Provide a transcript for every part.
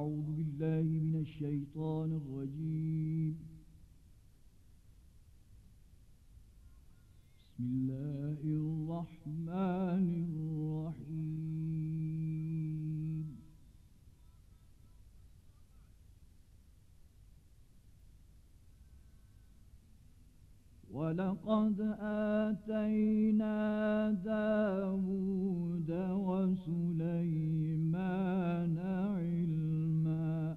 أعوذ بالله من الشيطان الرجيم. بسم الله الرحمن الرحيم. ولقد آتينا داود وسليمان علما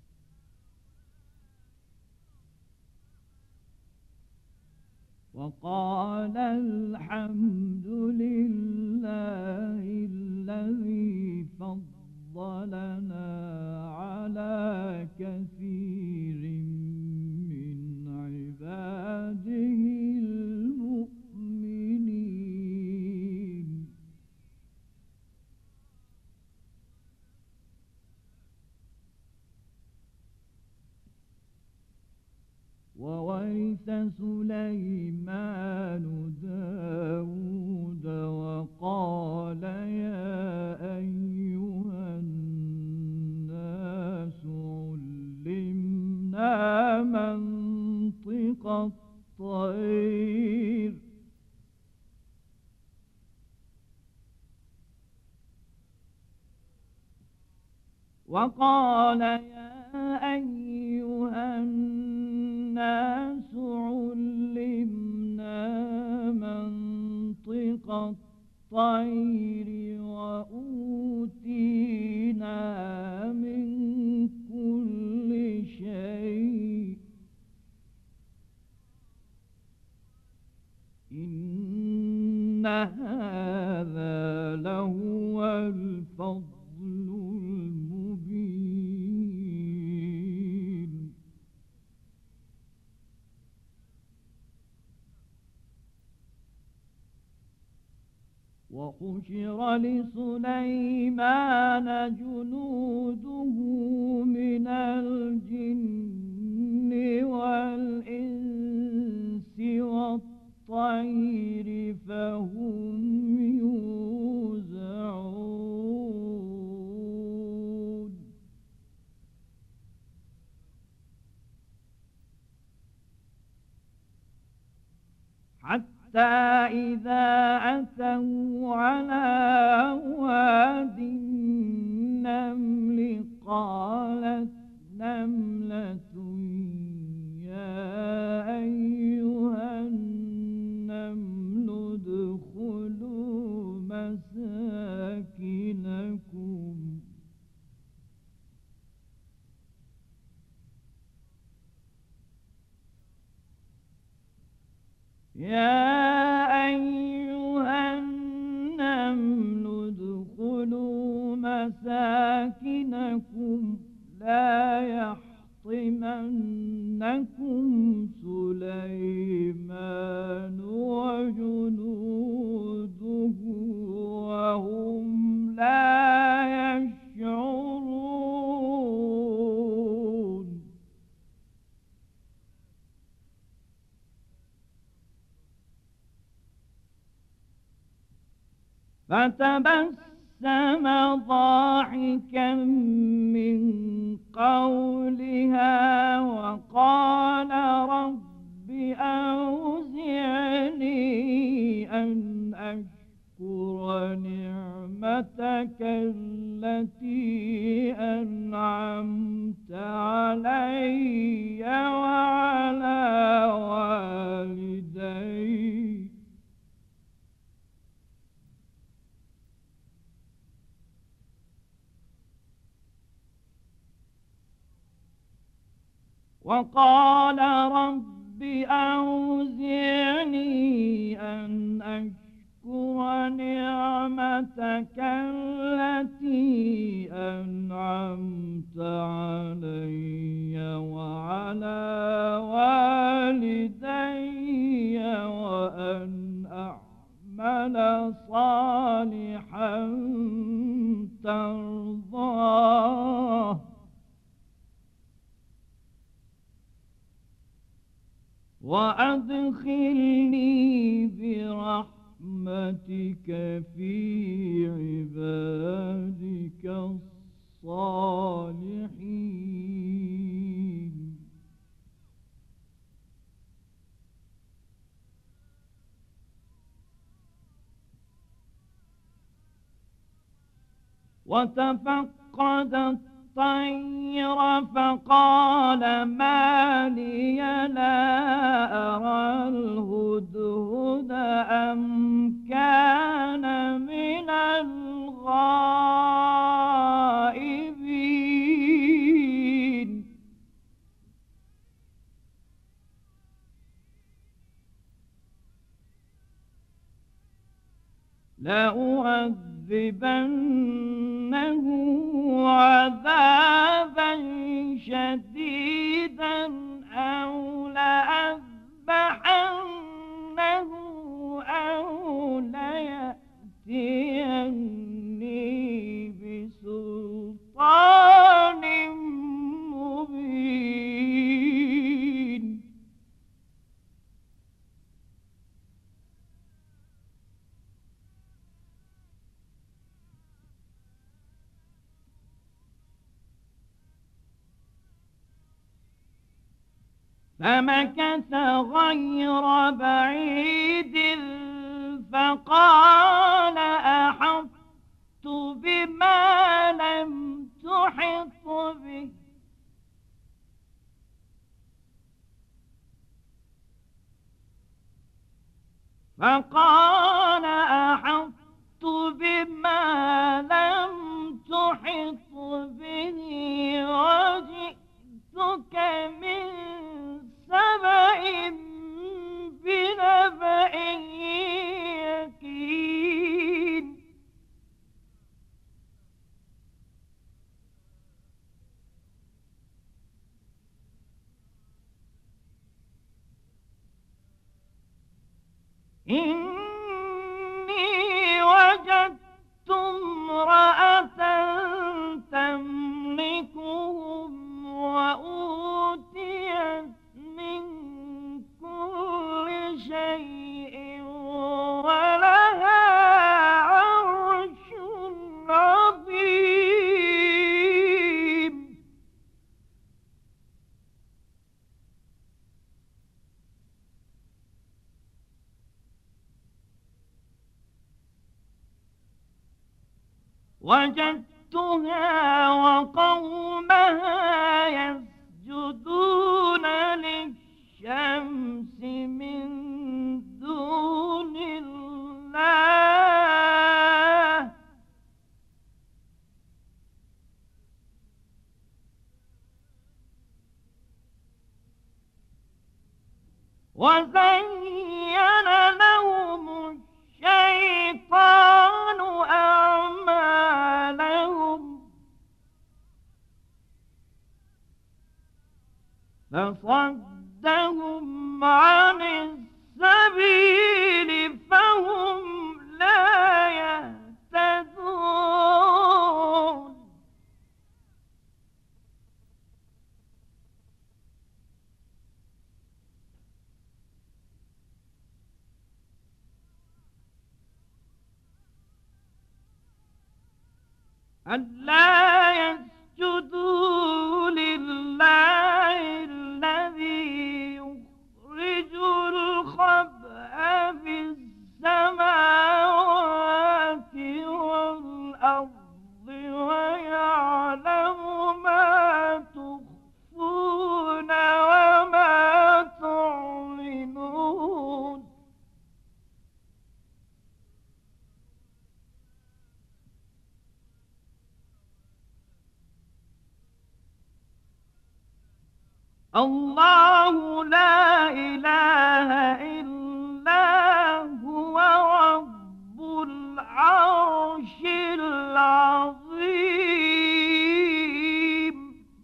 وقال الحمد لله الذي فضلنا على كثير من عباده المؤمنين. وورث سليمان داود وقال يا أيها الناس علمنا منطق الطير وقال يا أيها الناس علمنا منطق الطير وأوتينا من كل شيء إن هذا لهو الفضل المبين. وحشر لسليمان جنوده من الجن والإنس والطير فهم يوزعون. حتى إذا أتوا على واد النمل قالت نملة يا أيها النمل ادخلوا مساكنكم لا يحطمنكم سليمان وجنوده وهم لا يشعرون. فتبسم ضاحكا من قولها وقال رب أوزعني أن أشكر نعمتك التي أنعمت علي وعلى والدي وقال رب أوزعني أن أشكر نعمتك التي أنعمت علي وعلى والدي وأن أعمل صالحا ترضاه وأدخلني برحمتك في عبادك الصالحين. وتفقد الطير فقال ما لي لا أرى الهدهد أم كان من الغائبين. لأعذبنه عذابا شديدا أو لأذبحنه أو ليأتيني بسلطان مبين. فمكث غير بعيد فقال أحطت بما لم تحط به وجئتك من سبأ بنبأ يقين. إني وجدت امرأة تملكهم وأوتيت من كل شيء ولها عرش عظيم. وجدتها وقومها يسجدون للشمس من دون الله وزين لهم الشيطان أعمالهم فصدهم عن السبيل فهم لا يهتدون. ألا يسجدوا لله الذي يخرج الخبأ في السماوات والأرض ويعلم ما تخفون وما تعلنون. الله لا إله إلا هو رب العرش العظيم.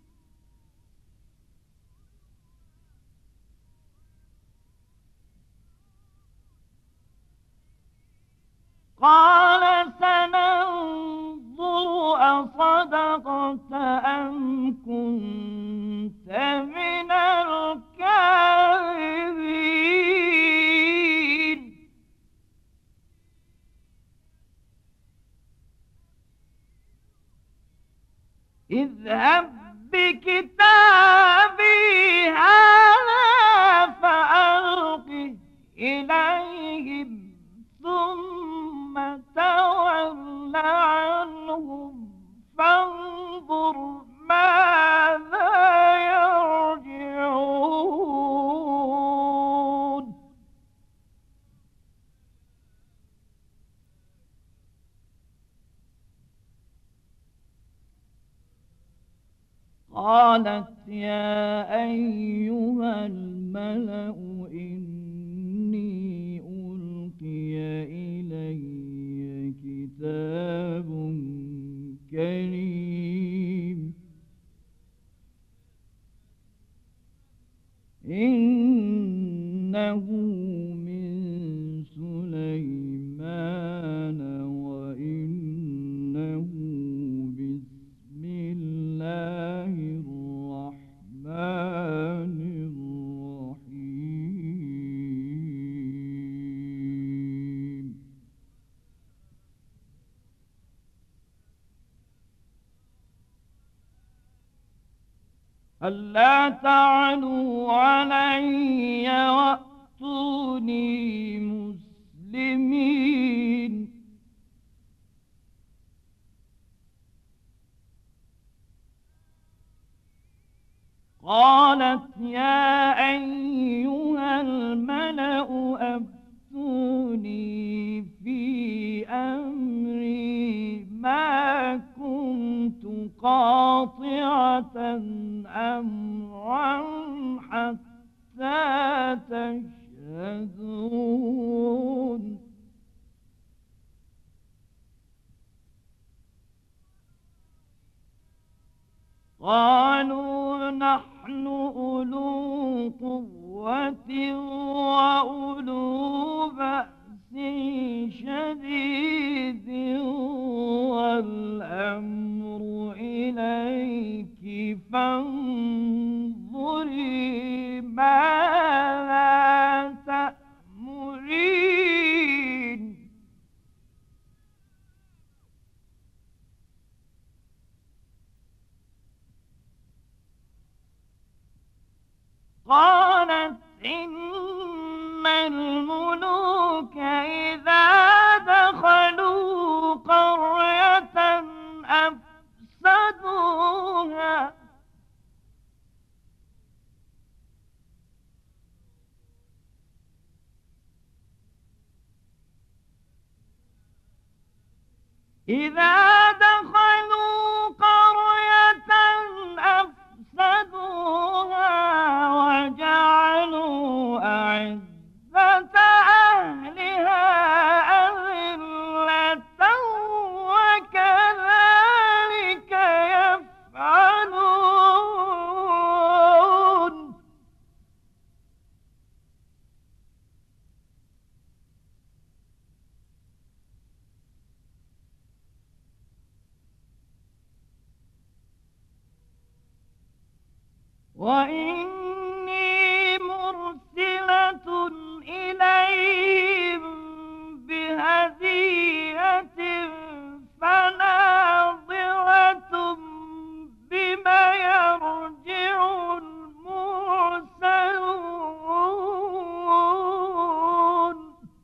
قال سننظر أصدقت أم كنت من الكاذبين. اذهب بكتابي هذا فألقه إليهم ثم تول عنهم فانظر ماذا يرجعون. قالت يا أيها الملأ إني ألقي إلي كتاب كريم إنه من سليمان وإنه بسم الله الرحمن الرحيم. ألا تعلوا علي وأتوني مسلمين. قالت يا أيها الملأ أفتوني في أمري ما كنت قاطعة أمرا حتى تشهدون. قالوا نحن أولو قوة وأولو بأس شديد والأمر إليك فانظري ماذا تأمرين. قالت إن الملوك إذا دخلوا قرية أفسدوها وجعلوا أعزة أهلها أذلة وكذلك يفعلون. وإني مرسلة إليهم بهدية فناظرة بما يرجع المرسلون.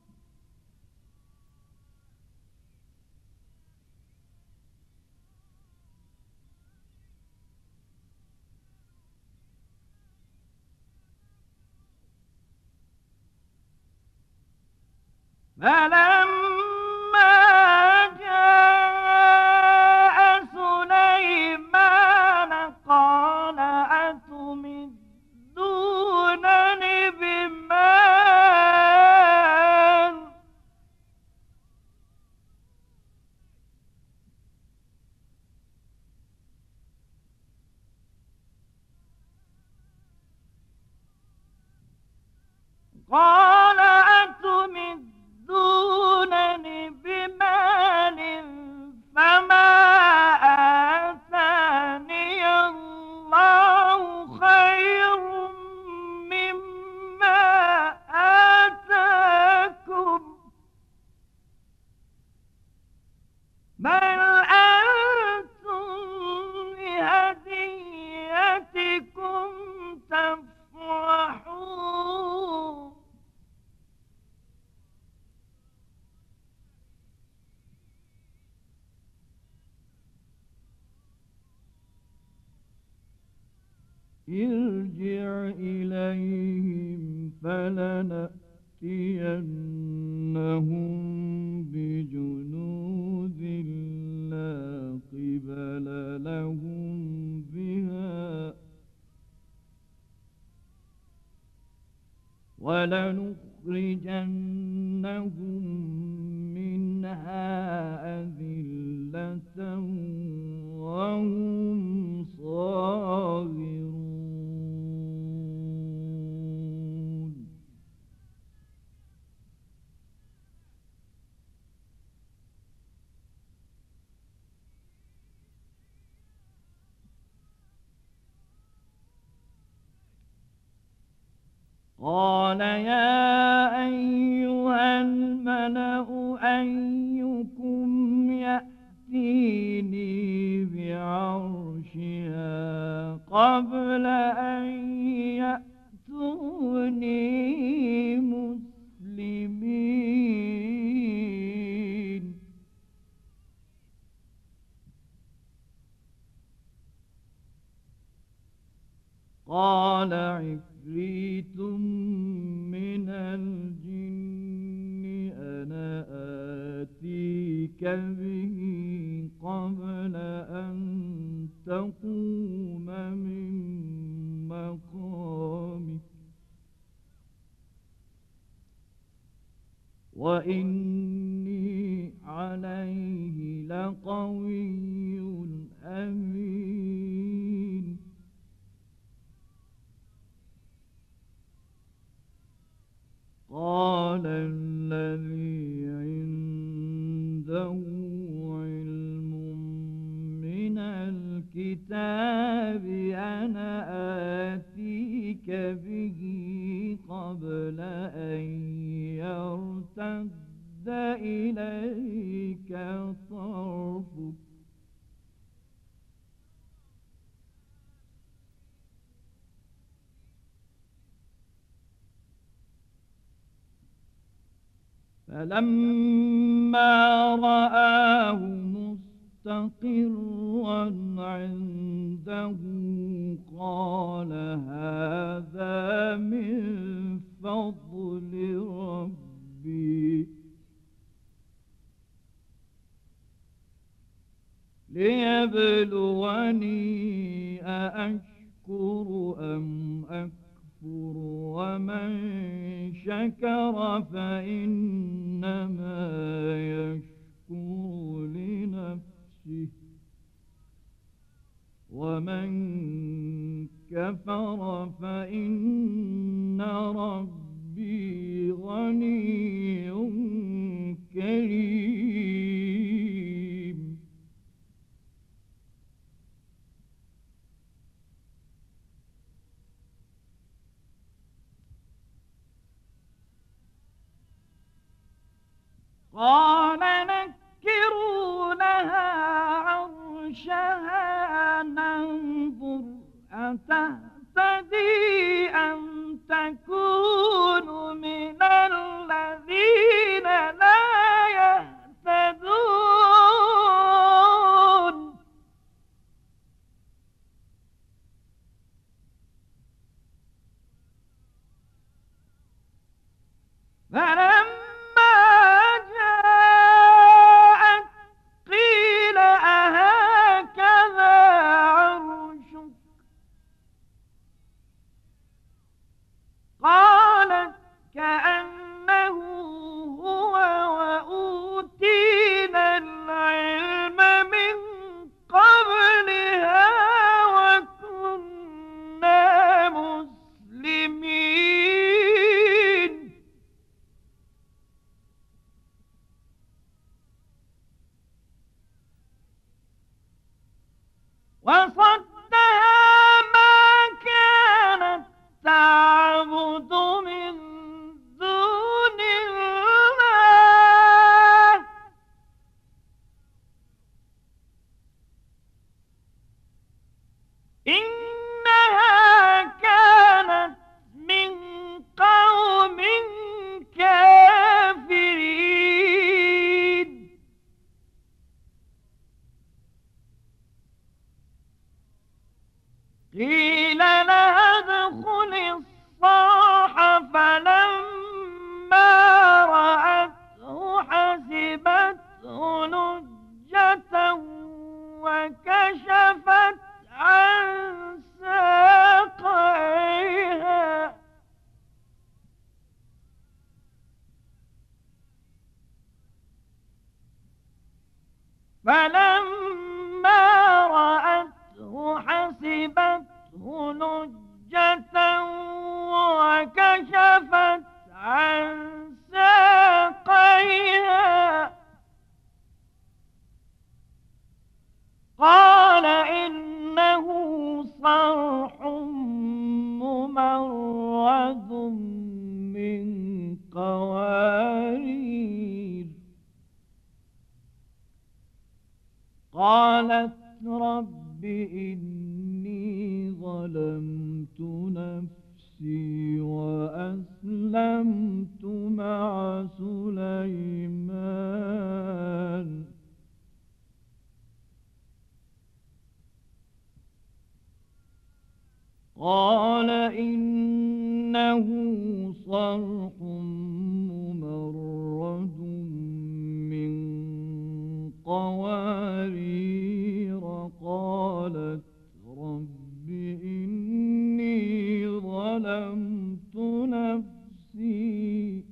فلما جاء سليمان قال أتمدونني بمال قال أتمدونني ارجع إليهم فلنأتينهم بجنود لا قبل لهم بها ولنخرجنهم منها أذلة وهم صاغرون. قال يا أيها الملأ أيكم يأتيني بعرشها قبل أن يأتوني مسلمين. قال عفريت من الجن أنا آتيك به قبل أن تقوم من مقامك وإني عليه لقوي أمين. قال الذي عنده علم من الكتاب أنا آتيك به قبل أن يرتد إليك طرفك فلما رآه مستقرا عنده قال هذا من فضل ربي ليبلوني أأشكر أم أكفر ومن شكر فإنما يشكر لنفسه ومن كفر فإن ربي غني كريم. قال نكروا لها عرشها ننظر أتهتدي أم تكون من الذين لا يهتدون. فلما رأته حسبته لجة وكشفت عن ساقيها قال إنه صرح ممرد من قوارير. قالت رب إني ظلمت نفسي وأسلمت مع سليمان قال إنه صرح ممرد من قوارير. قالت رب إني ظلمت نفسي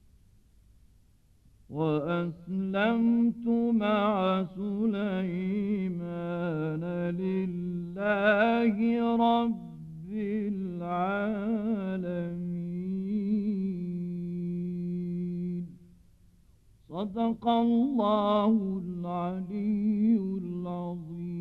وأسلمت مع سليمان لله رب العالمين. صدق الله العلي العظيم.